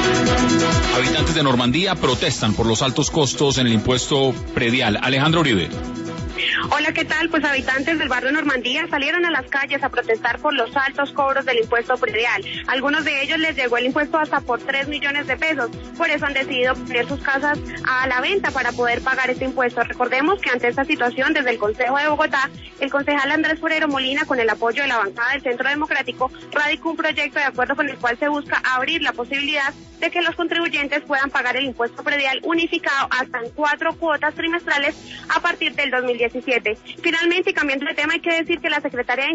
Habitantes de Normandía protestan por los altos costos en el impuesto predial. Alejandro Uribe. Hola, ¿qué tal? Pues habitantes del barrio Normandía salieron a las calles a protestar por los altos cobros del impuesto predial. Algunos de ellos les llegó el impuesto hasta por 3 millones de pesos. Por eso han decidido poner sus casas a la venta para poder pagar este impuesto. Recordemos que ante esta situación, desde el Consejo de Bogotá, el concejal Andrés Forero Molina, con el apoyo de la bancada del Centro Democrático, radicó un proyecto de acuerdo con el cual se busca abrir la posibilidad de que los contribuyentes puedan pagar el impuesto predial unificado hasta en 4 cuotas trimestrales a partir del 2017. Finalmente, y cambiando de tema, hay que decir que la secretaria de